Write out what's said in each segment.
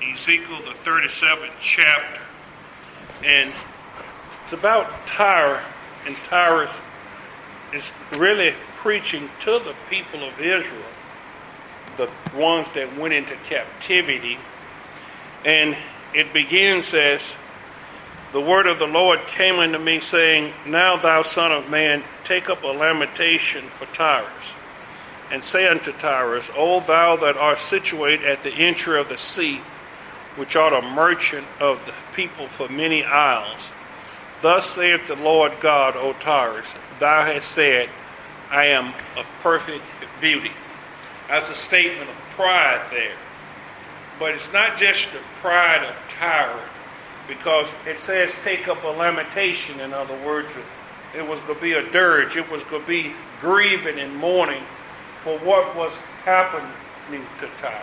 Ezekiel, the 37th chapter. And it's about Tyre, and Tyre is really preaching to the people of Israel, the ones that went into captivity. And it begins as, the word of the Lord came unto me, saying, Now thou son of man, take up a lamentation for Tyre, and say unto Tyre, O thou that art situate at the entry of the sea, which art a merchant of the people for many isles. Thus saith the Lord God, O Tyre, thou hast said, I am of perfect beauty. That's a statement of pride there. But it's not just the pride of Tyre, because it says take up a lamentation. In other words, it was going to be a dirge. It was going to be grieving and mourning for what was happening to Tyre.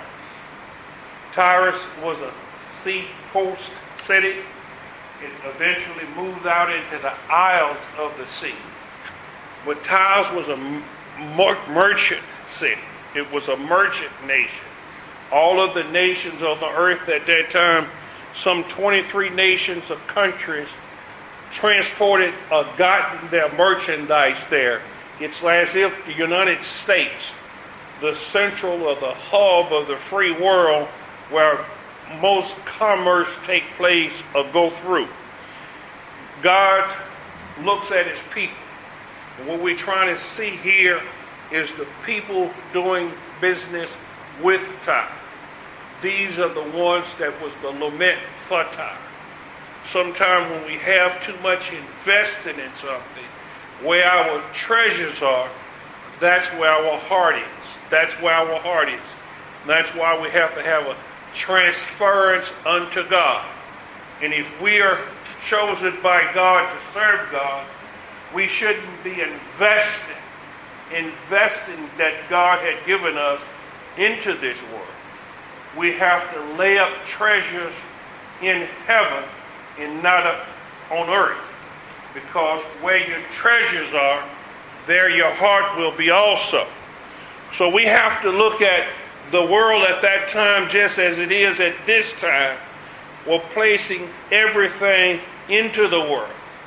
Tyre was a seacoast city. It eventually moved out into the isles of the sea. But Tyre was a merchant city. It was a merchant nation. All of the nations on the earth at that time, some 23 nations or countries, transported or gotten their merchandise there. It's as if the United States, the central or the hub of the free world where most commerce take place or go through. God looks at his people. And what we're trying to see here is the people doing business with Tyre. These are the ones that was the lament for Tyre. Sometimes when we have too much invested in something, where our treasures are, that's where our heart is. That's where our heart is. And that's why we have to have a transference unto God. And if we are chosen by God to serve God, we shouldn't be investing that God had given us into this world. We have to lay up treasures in heaven and not up on earth. Because where your treasures are, there your heart will be also. So we have to look at the world at that time just as it is at this time. We're placing everything into the world.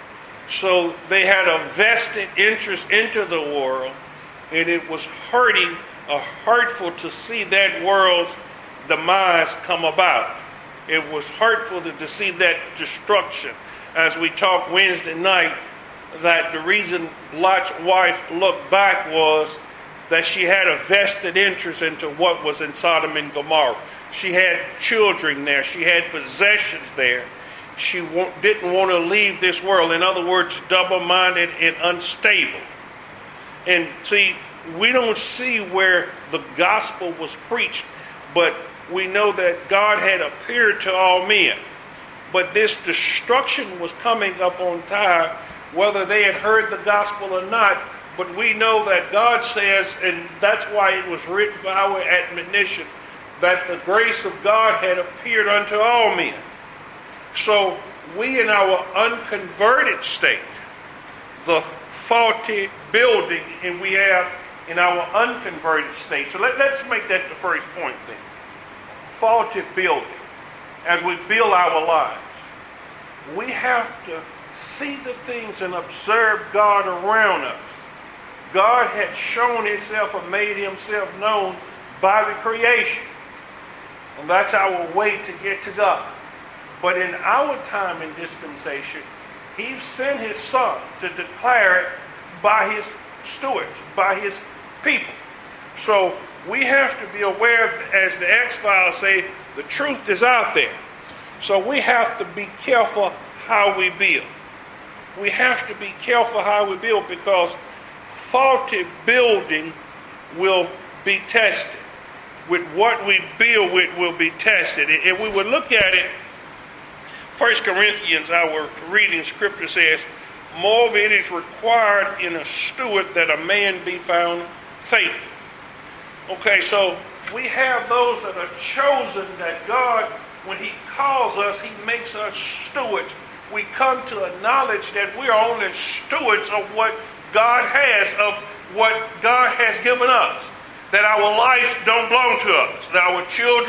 So they had a vested interest into the world, and it was hurting or hurtful to see that world's demise come about. It was hurtful to see that destruction. As we talked Wednesday night, that the reason Lot's wife looked back was that she had a vested interest into what was in Sodom and Gomorrah. She had children there. She had possessions there. She didn't want to leave this world. In other words, double-minded and unstable. And see, we don't see where the gospel was preached, but we know that God had appeared to all men. But this destruction was coming up on Tyre, whether they had heard the gospel or not. But we know that God says, and that's why it was written for our admonition, that the grace of God had appeared unto all men. So we in our unconverted state, the faulty building, and we have in our unconverted state. So let's make that the first point then. Faulty building. As we build our lives, we have to see the things and observe God around us. God had shown himself or made himself known by the creation. And that's our way to get to God. But in our time and dispensation, he sent his son to declare it by his stewards, by his people. So we have to be aware, as the X-Files say, the truth is out there. So we have to be careful how we build. We have to be careful how we build, because faulty building will be tested. With what we build with will be tested. If we would look at it, 1 Corinthians, our reading scripture says, Moreover, it is required in a steward that a man be found faithful. Okay, so we have those that are chosen, that God, when he calls us, he makes us stewards. We come to a knowledge that we are only stewards of what God has, of what God has given us. That our lives don't belong to us. That our children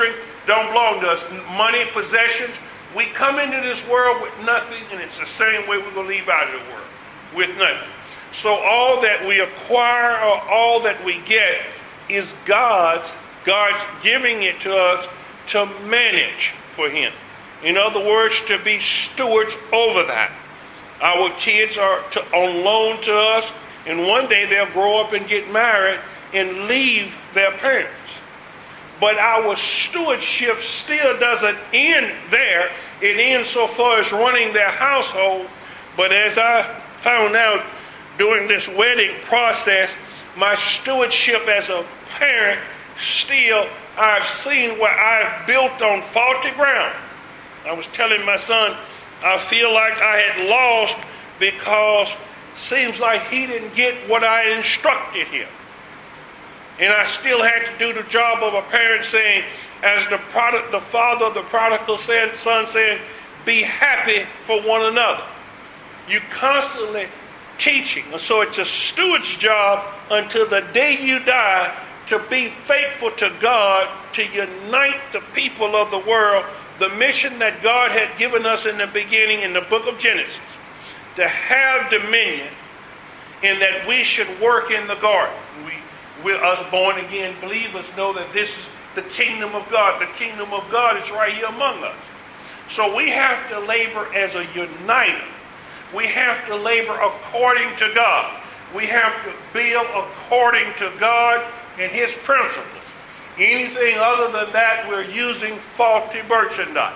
don't belong to us. Money, possessions. We come into this world with nothing, and it's the same way we're going to leave out of the world, with nothing. So all that we acquire or all that we get is God's giving it to us to manage for him. In other words, to be stewards over that. Our kids are on loan to us, and one day they'll grow up and get married and leave their parents. But our stewardship still doesn't end there. It ends so far as running their household. But as I found out during this wedding process, my stewardship as a parent, still I've seen where I've built on faulty ground. I was telling my son, I feel like I had lost because it seems like he didn't get what I instructed him. And I still had to do the job of a parent, saying, as the father of the prodigal son saying, be happy for one another. You constantly teaching. So it's a steward's job until the day you die to be faithful to God, to unite the people of the world, the mission that God had given us in the beginning in the book of Genesis, to have dominion, and that we should work in the garden. We're us born again believers know that this is the kingdom of God. The kingdom of God is right here among us. So we have to labor as a uniter. We have to labor according to God. We have to build according to God and his principles. Anything other than that, we're using faulty merchandise.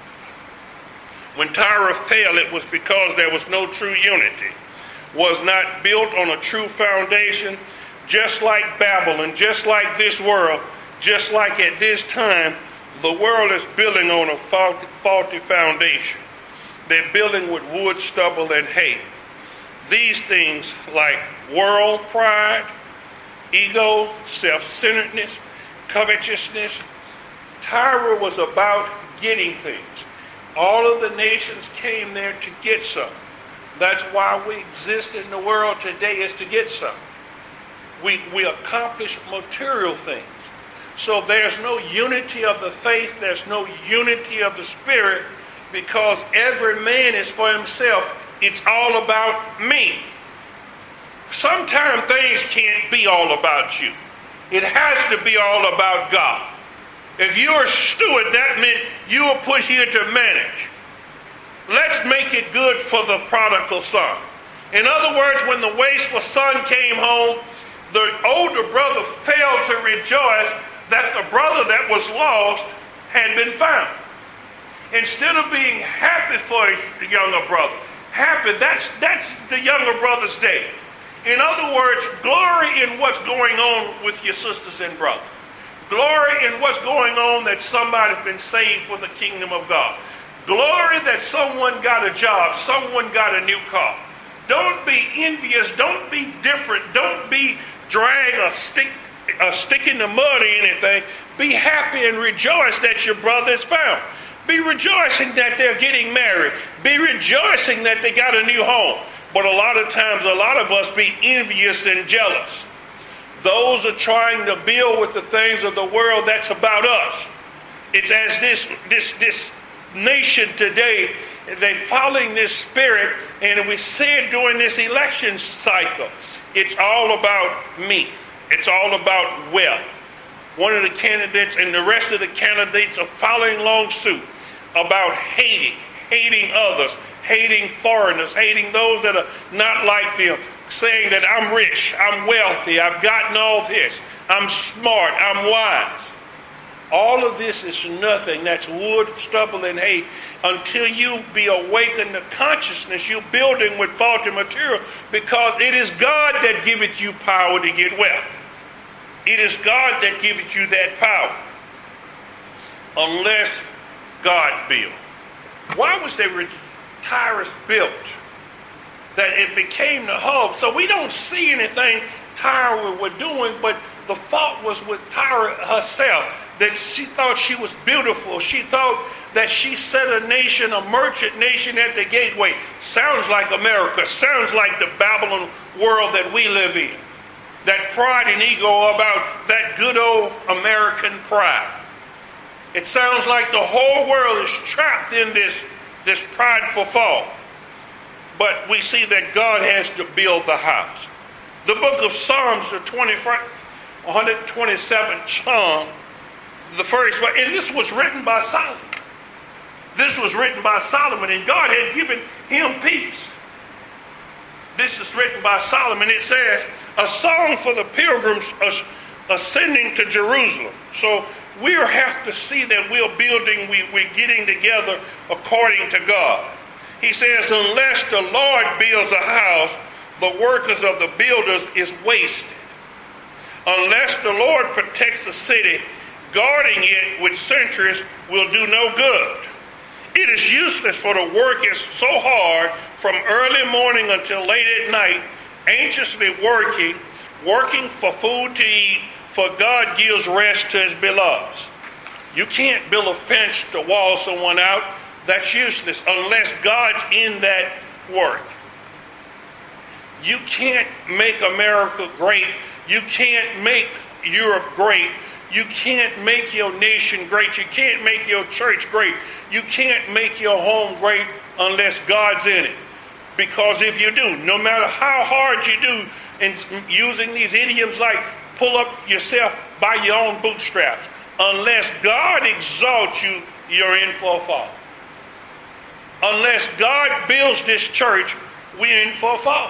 When Tyre fell, it was because there was no true unity. Was not built on a true foundation, just like Babylon, just like this world, just like at this time, the world is building on a faulty foundation. They're building with wood, stubble, and hay. These things like world pride, ego, self-centeredness, covetousness. Tyre was about getting things. All of the nations came there to get some. That's why we exist in the world today, is to get some. We accomplish material things. So there's no unity of the faith, there's no unity of the spirit, because every man is for himself. It's all about me. Sometimes things can't be all about you. It has to be all about God. If you're a steward, that meant you were put here to manage. Let's make it good for the prodigal son. In other words, when the wasteful son came home, the older brother failed to rejoice that the brother that was lost had been found. Instead of being happy for the younger brother, that's the younger brother's day. In other words, glory in what's going on with your sisters and brothers. Glory in what's going on that somebody's been saved for the kingdom of God. Glory that someone got a job, someone got a new car. Don't be envious, don't be different, don't be drag a stick in the mud or anything. Be happy and rejoice that your brother is found. Be rejoicing that they're getting married. Be rejoicing that they got a new home. But a lot of times, a lot of us be envious and jealous. Those are trying to build with the things of the world that's about us. It's as this nation today, they're following this spirit, and we see it during this election cycle. It's all about me. It's all about wealth. One of the candidates and the rest of the candidates are following along suit about hating others, hating foreigners, hating those that are not like them, saying that I'm rich, I'm wealthy, I've gotten all this, I'm smart, I'm wise. All of this is nothing. That's wood, stubble, and hay. Until you be awakened to consciousness, you're building with faulty material, because it is God that giveth you power to get wealth. It is God that giveth you that power. Unless God built. Why was Tyrus built? That it became the hub. So we don't see anything Tyre were doing, but the fault was with Tyre herself. That she thought she was beautiful. She thought that she set a nation, a merchant nation at the gateway. Sounds like America. Sounds like the Babylon world that we live in. That pride and ego about that good old American pride. It sounds like the whole world is trapped in this prideful fall. But we see that God has to build the house. The book of Psalms, the 127th Psalm, the first verse, and this was written by Solomon. This was written by Solomon, and God had given him peace. This is written by Solomon. It says, a song for the pilgrims ascending to Jerusalem. So we have to see that we're building, we're getting together according to God. He says, unless the Lord builds a house, the workers of the builders is wasted. Unless the Lord protects a city, guarding it with sentries will do no good. It is useless for the workers so hard from early morning until late at night, anxiously working for food to eat, for God gives rest to his beloved. You can't build a fence to wall someone out. That's useless unless God's in that work. You can't make America great. You can't make Europe great. You can't make your nation great. You can't make your church great. You can't make your home great unless God's in it. Because if you do, no matter how hard you do in using these idioms like pull up yourself by your own bootstraps, unless God exalts you, you're in for a fall. Unless God builds this church, we're in for a fall.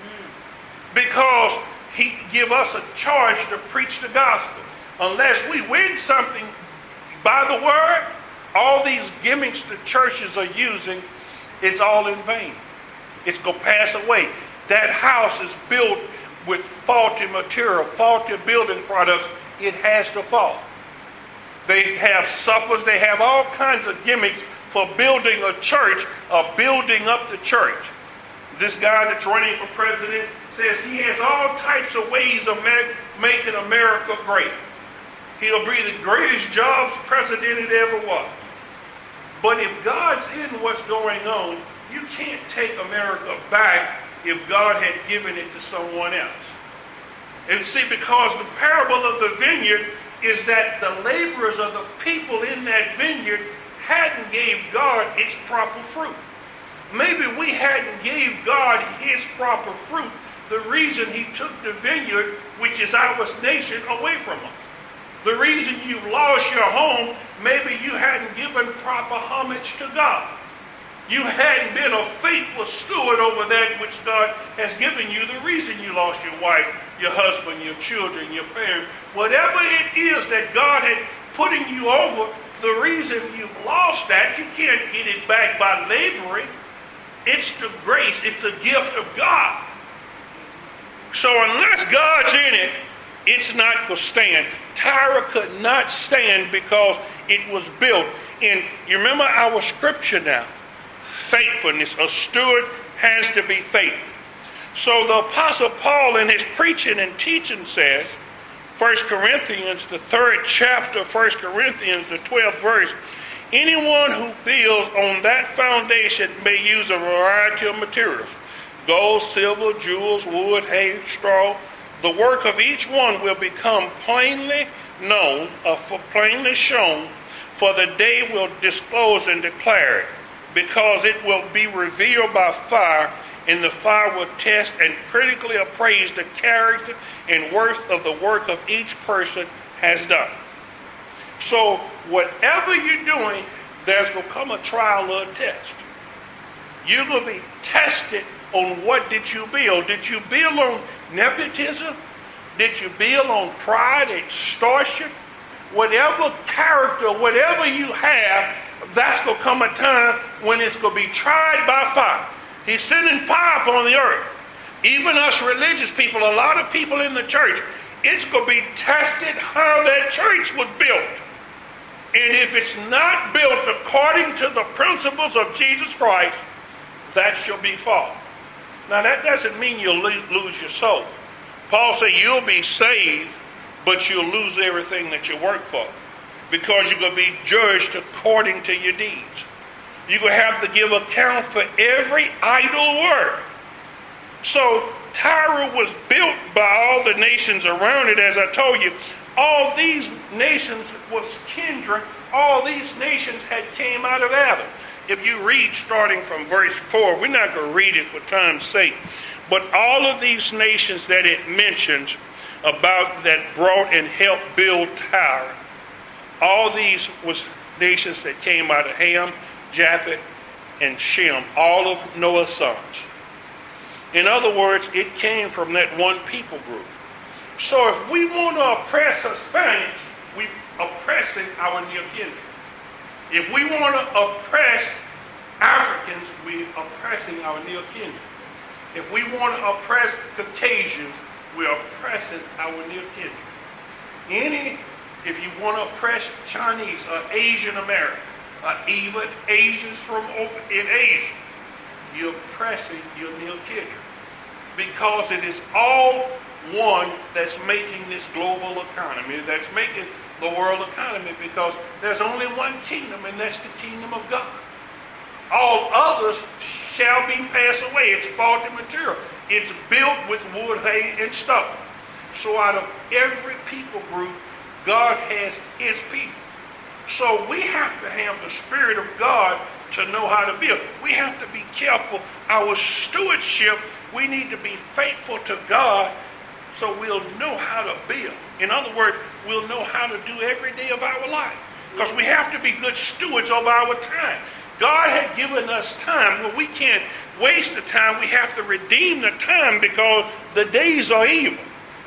Because he give us a charge to preach the gospel. Unless we win something by the word, all these gimmicks the churches are using, it's all in vain. It's going to pass away. That house is built with faulty material, faulty building products. It has to fall. They have suppers. They have all kinds of gimmicks for building a church, building up the church. This guy that's running for president says he has all types of ways of making America great. He'll be the greatest jobs president it ever was. But if God's in what's going on, you can't take America back if God had given it to someone else. And see, because the parable of the vineyard is that the laborers of the people in that vineyard hadn't gave God its proper fruit. Maybe we hadn't gave God his proper fruit, the reason he took the vineyard, which is our nation, away from us. The reason you've lost your home, maybe you hadn't given proper homage to God. You hadn't been a faithful steward over that which God has given you. The reason you lost your wife, your husband, your children, your parents, whatever it is that God had putting you over, the reason you've lost that, you can't get it back by laboring. It's the grace. It's a gift of God. So unless God's in it, it's not going to stand. Tyre could not stand because it was built. And you remember our scripture now. Faithfulness. A steward has to be faithful. So the Apostle Paul in his preaching and teaching says, 1 Corinthians, the 3rd chapter, 1 Corinthians, the 12th verse, anyone who builds on that foundation may use a variety of materials. Gold, silver, jewels, wood, hay, straw. The work of each one will become plainly known, plainly shown, for the day will disclose and declare it, because it will be revealed by fire, and the fire will test and critically appraise the character and worth of the work of each person has done. So whatever you're doing, there's going to come a trial or a test. You're going to be tested on what did you build. Did you build on nepotism? Did you build on pride, extortion? Whatever character, whatever you have, that's going to come a time when it's going to be tried by fire. He's sending fire upon the earth. Even us religious people, a lot of people in the church, it's going to be tested how that church was built. And if it's not built according to the principles of Jesus Christ, that shall be fall. Now that doesn't mean you'll lose your soul. Paul said you'll be saved, but you'll lose everything that you work for, because you're going to be judged according to your deeds. You're going to have to give account for every idle word. So Tyre was built by all the nations around it, as I told you. All these nations was kindred all these nations had came out of Adam. If you read starting from verse 4, we're not going to read it for time's sake, but all of these nations that it mentions about that brought and helped build Tyre, all these was nations that came out of Ham, Japheth, and Shem, all of Noah's sons. In other words, it came from that one people group. So if we want to oppress Hispanics, we oppressing our near kindred. If we want to oppress Africans, we oppressing our near kindred. If we want to oppress Caucasians, we're oppressing our near kindred. If you want to oppress Chinese or Asian American, or even Asians from over in Asia, you're oppressing your near kindred. Because it is all one that's making this global economy, that's making the world economy, because there's only one kingdom, and that's the kingdom of God. All others shall be passed away. It's faulty material. It's built with wood, hay, and stone. So out of every people group, God has his people. So we have to have the Spirit of God to know how to build. We have to be careful. Our stewardship, we need to be faithful to God so we'll know how to build. In other words, we'll know how to do every day of our life. Because we have to be good stewards of our time. God had given us time. Well, we can't waste the time. We have to redeem the time because the days are evil.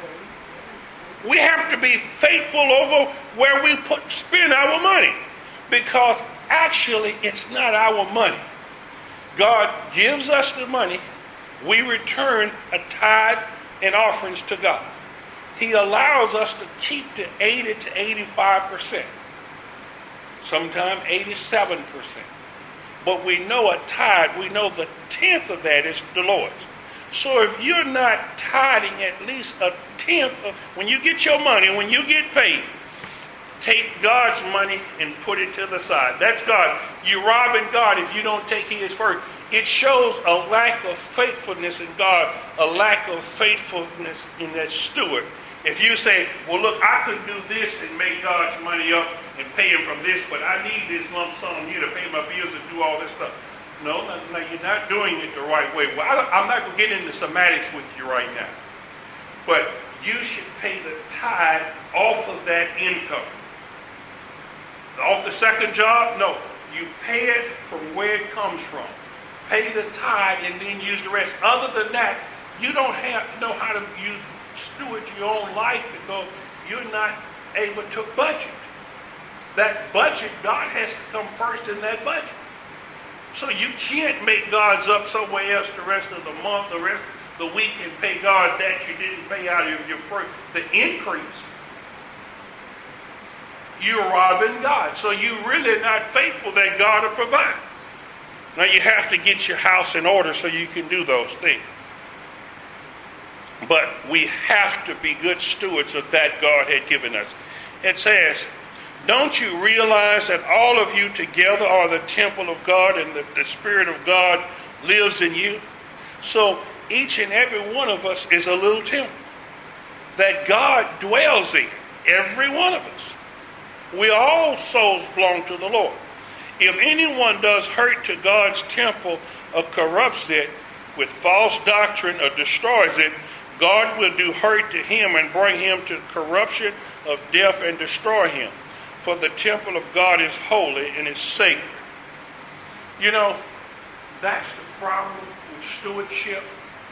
We have to be faithful over where we spend our money, because actually it's not our money. God gives us the money. We return a tithe and offerings to God. He allows us to keep the 80 to 85%, sometimes 87%. But we know a tithe, we know the tenth of that is the Lord's. So if you're not tithing at least a tenth of, when you get your money, when you get paid, take God's money and put it to the side. That's God. You're robbing God if you don't take his first. It shows a lack of faithfulness in God, a lack of faithfulness in that steward. If you say, well, look, I could do this and make God's money up and pay him from this, but I need this lump sum here to pay my bills and do all this stuff. No, you're not doing it the right way. Well, I'm not going to get into semantics with you right now. But you should pay the tithe off of that income. Off the second job? No. You pay it from where it comes from. Pay the tithe and then use the rest. Other than that, you don't know how to steward your own life because you're not able to budget. That budget, God has to come first in that budget. So you can't make God's up somewhere else the rest of the month, the rest of the week, and pay God that you didn't pay out of your first. The increase, you're robbing God. So you're really not faithful that God will provide. Now you have to get your house in order so you can do those things. But we have to be good stewards of that God had given us. It says, don't you realize that all of you together are the temple of God and the Spirit of God lives in you? So each and every one of us is a little temple that God dwells in. Every one of us. We all souls belong to the Lord. If anyone does hurt to God's temple or corrupts it with false doctrine or destroys it, God will do hurt to him and bring him to corruption of death and destroy him. For the temple of God is holy and is sacred. You know, that's the problem with stewardship.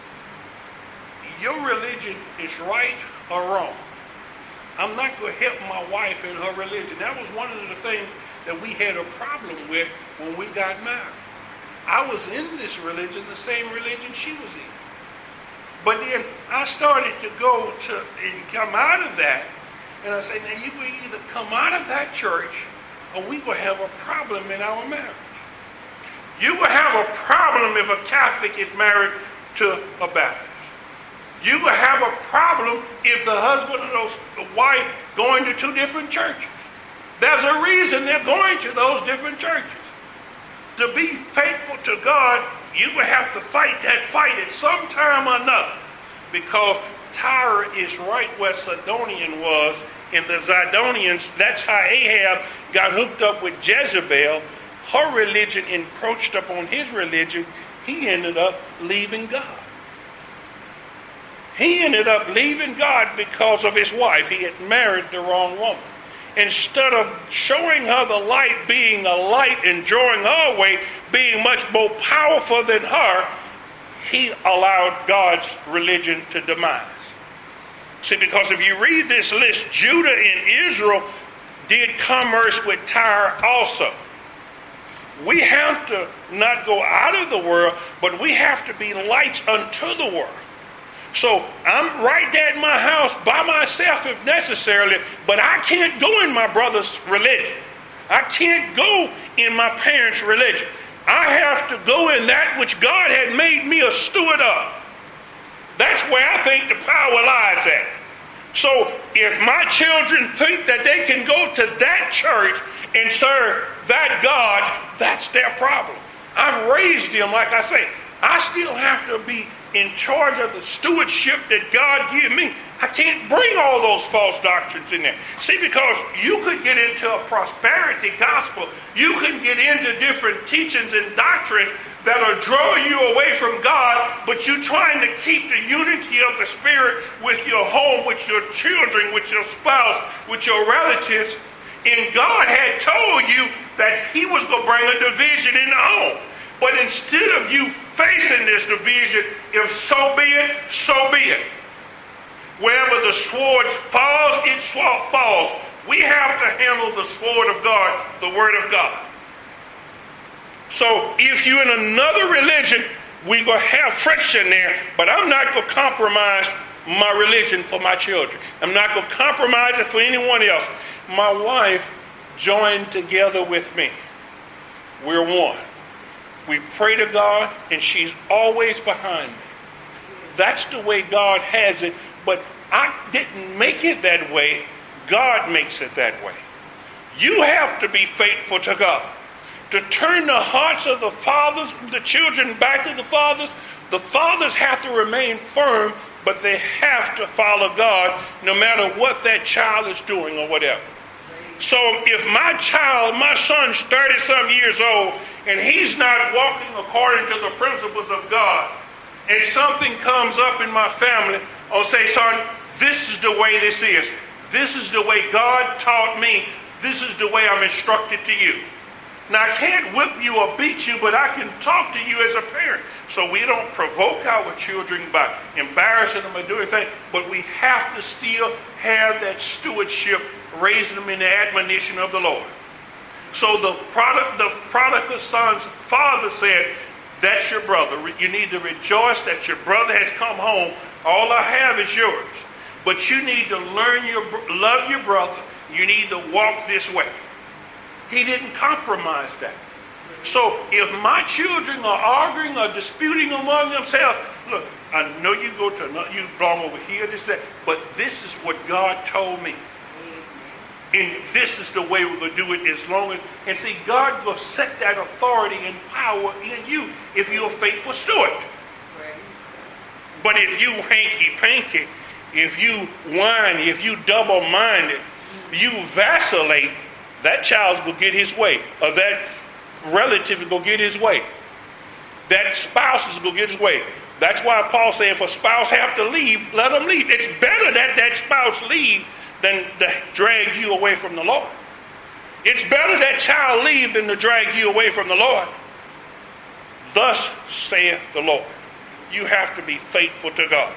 Your religion is right or wrong. I'm not going to help my wife in her religion. That was one of the things that we had a problem with when we got married. I was in this religion, the same religion she was in. But then I started to go to and come out of that. And I say, now you will either come out of that church or we will have a problem in our marriage. You will have a problem if a Catholic is married to a Baptist. You will have a problem if the husband or the wife going to two different churches. There's a reason they're going to those different churches. To be faithful to God, you will have to fight that fight at some time or another. Because Tyre is right where Sidonian was in the Zidonians. That's how Ahab got hooked up with Jezebel. Her religion encroached upon his religion. He ended up leaving God. He ended up leaving God because of his wife. He had married the wrong woman. Instead of showing her the light, being a light and drawing her away, being much more powerful than her, he allowed God's religion to demise. See, because if you read this list, Judah and Israel did commerce with Tyre also. We have to not go out of the world, but we have to be lights unto the world. So I'm right there in my house by myself if necessarily, but I can't go in my brother's religion. I can't go in my parents' religion. I have to go in that which God had made me a steward of. That's where I think the power lies at. So if my children think that they can go to that church and serve that God, that's their problem. I've raised them, like I say. I still have to be in charge of the stewardship that God gave me. I can't bring all those false doctrines in there. See, because you could get into a prosperity gospel. You can get into different teachings and doctrine that'll draw you away from God, but you're trying to keep the unity of the Spirit with your home, with your children, with your spouse, with your relatives. And God had told you that he was going to bring a division in the home. But instead of you facing this division, if so be it, so be it. Wherever the sword falls, it falls. We have to handle the sword of God, the word of God. So if you're in another religion, we're going to have friction there, but I'm not going to compromise my religion for my children. I'm not going to compromise it for anyone else. My wife joined together with me. We're one. We pray to God, and she's always behind me. That's the way God has it, but I didn't make it that way. God makes it that way. You have to be faithful to God. To turn the hearts of the fathers, the children back to the fathers have to remain firm, but they have to follow God no matter what that child is doing or whatever. So if my son's 30-some years old, and he's not walking according to the principles of God, and something comes up in my family, I'll say, son, this is the way this is. This is the way God taught me. This is the way I'm instructed to you. Now, I can't whip you or beat you, but I can talk to you as a parent. So we don't provoke our children by embarrassing them or doing things, but we have to still have that stewardship, raising them in the admonition of the Lord. So the prodigal son's father said, that's your brother. You need to rejoice that your brother has come home. All I have is yours. But you need to love your brother. You need to walk this way. He didn't compromise that. So if my children are arguing or disputing among themselves, look, I know you go to another, you belong over here, this, that, but this is what God told me. And this is the way we're going to do it as long as, and see, God will set that authority and power in you if you're a faithful steward. But if you hanky-panky, if you whine, if you double-minded, you vacillate, that child's going to get his way, or that relative is going to get his way. That spouse is going to get his way. That's why Paul said, if a spouse have to leave, let them leave. It's better that that spouse leave than to drag you away from the Lord. It's better that child leave than to drag you away from the Lord. Thus saith the Lord. You have to be faithful to God.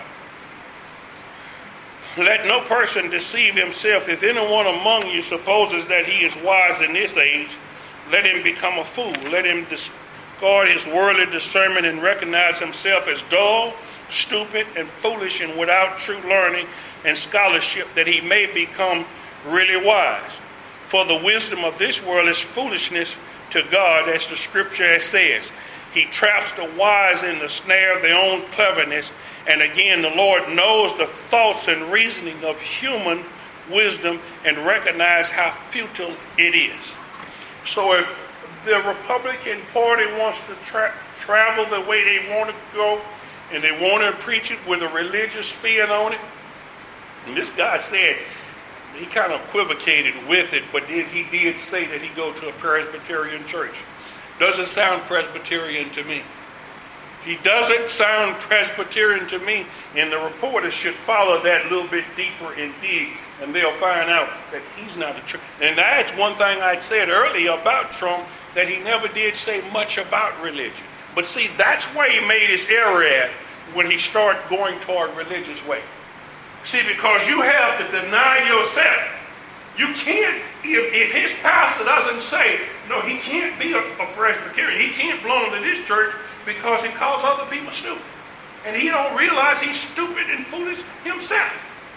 Let no person deceive himself. If anyone among you supposes that he is wise in this age, let him become a fool. Let him discard his worldly discernment and recognize himself as dull, stupid, and foolish, and without true learning and scholarship, that he may become really wise. For the wisdom of this world is foolishness to God, as the scripture says. He traps the wise in the snare of their own cleverness. And again, the Lord knows the thoughts and reasoning of human wisdom and recognize how futile it is. So if the Republican Party wants to travel the way they want to go, and they want to preach it with a religious spin on it, and this guy said, he kind of equivocated with it, but he did say that he go to a Presbyterian church. Doesn't sound Presbyterian to me. He doesn't sound Presbyterian to me, and the reporters should follow that a little bit deeper and dig, and they'll find out that he's not a church. And that's one thing I'd said earlier about Trump, that he never did say much about religion. But see, that's where he made his error at when he started going toward religious way. See, because you have to deny yourself. You can't, if his pastor doesn't say, no, he can't be a Presbyterian, he can't belong to this church because he calls other people stupid. And he don't realize he's stupid and foolish himself.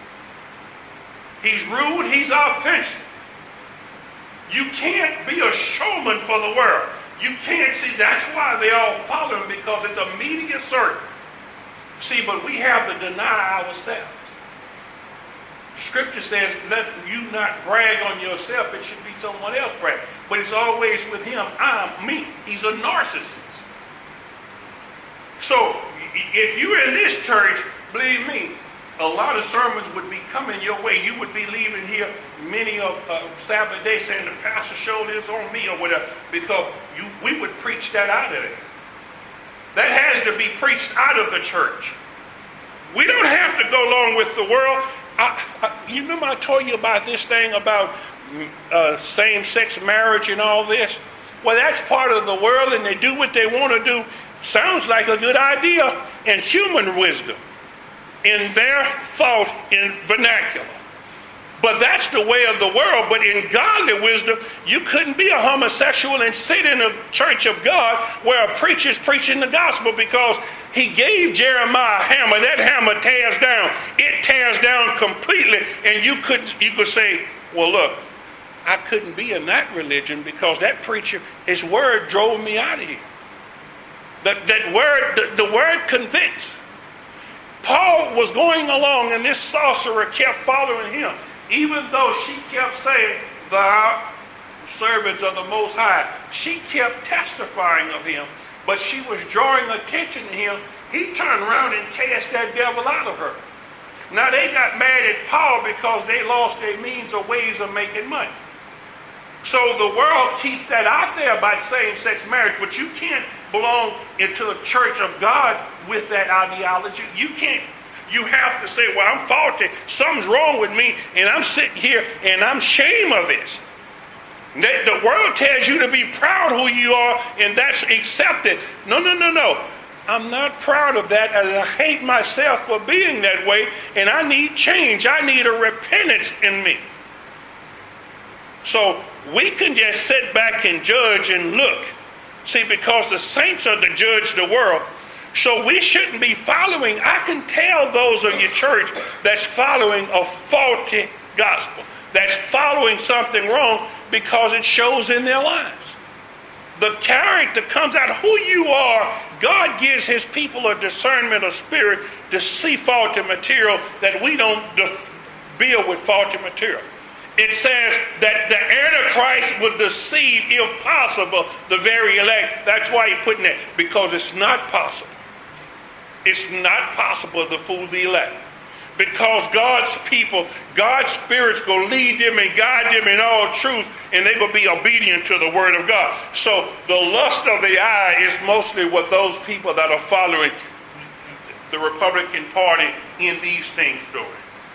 He's rude, he's offensive. You can't be a showman for the world. You can't see, that's why they all follow him, because it's a media circle. See, but we have to deny ourselves. Scripture says, let you not brag on yourself, it should be someone else brag. But it's always with him, I'm me. He's a narcissist. So, if you're in this church, believe me, a lot of sermons would be coming your way. You would be leaving here many of Sabbath day saying, the pastor showed this on me or whatever, because we would preach that out of there. That has to be preached out of the church. We don't have to go along with the world. You remember I told you about this thing about same-sex marriage and all this? Well, that's part of the world, and they do what they want to do. Sounds like a good idea in human wisdom, in their thought, in vernacular. But that's the way of the world. But in godly wisdom, you couldn't be a homosexual and sit in a church of God where a preacher's preaching the gospel, because he gave Jeremiah a hammer. That hammer tears down. It tears down completely. And you could say, well, look, I couldn't be in that religion because that preacher, his word drove me out of here. That word, the word convicts. Paul was going along and this sorcerer kept following him. Even though she kept saying, thou servants of the Most High, she kept testifying of him, but she was drawing attention to him. He turned around and cast that devil out of her. Now they got mad at Paul because they lost their means or ways of making money. So the world keeps that out there about same-sex marriage, but you can't belong into the church of God with that ideology. You can't. You have to say, well, I'm faulty. Something's wrong with me, and I'm sitting here, and I'm ashamed of this. The world tells you to be proud who you are, and that's accepted. No. I'm not proud of that, and I hate myself for being that way, and I need change. I need a repentance in me. So we can just sit back and judge and look. See, because the saints are to judge the world. So we shouldn't be following. I can tell those of your church that's following a faulty gospel, that's following something wrong, because it shows in their lives. The character comes out. Who you are, God gives his people a discernment of spirit to see faulty material, that we don't deal with faulty material. It says that the Antichrist will deceive, if possible, the very elect. That's why he's putting that, because it's not possible. It's not possible to fool the elect. Because God's people, God's Spirit's going to lead them and guide them in all truth, and they're going to be obedient to the Word of God. So the lust of the eye is mostly what those people that are following the Republican Party in these things doing.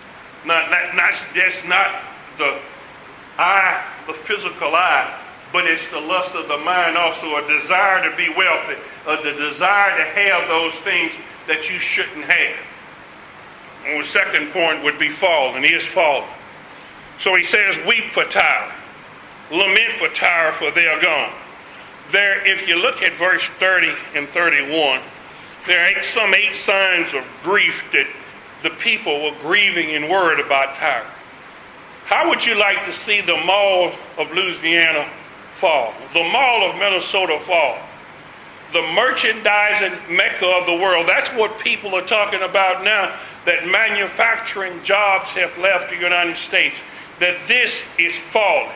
That's not the eye, the physical eye, but it's the lust of the mind also, a desire to be wealthy, the desire to have those things that you shouldn't have. And the second point would be fallen. He is fallen. So he says, weep for Tyre. Lament for Tyre, for they are gone. There, if you look at verse 30 and 31, there are some 8 signs of grief that the people were grieving in word about Tyre. How would you like to see the Mall of Louisiana fall? The Mall of Minnesota fall? The merchandising mecca of the world. That's what people are talking about now, that manufacturing jobs have left the United States, that this is falling.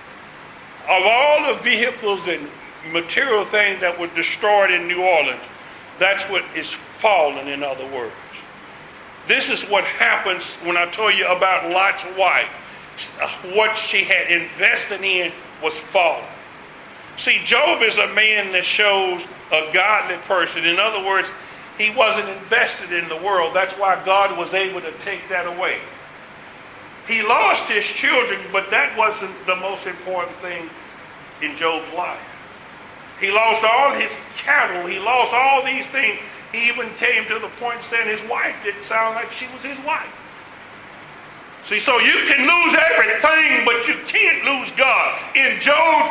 Of all the vehicles and material things that were destroyed in New Orleans, that's what is falling, in other words. This is what happens when I told you about Lot's wife. what she had invested in was falling. See, Job is a man that shows a godly person. In other words, he wasn't invested in the world. That's why God was able to take that away. He lost his children, but that wasn't the most important thing in Job's life. He lost all his cattle. He lost all these things. He even came to the point of saying his wife didn't sound like she was his wife. See, so you can lose everything, but you can't lose God. In Job's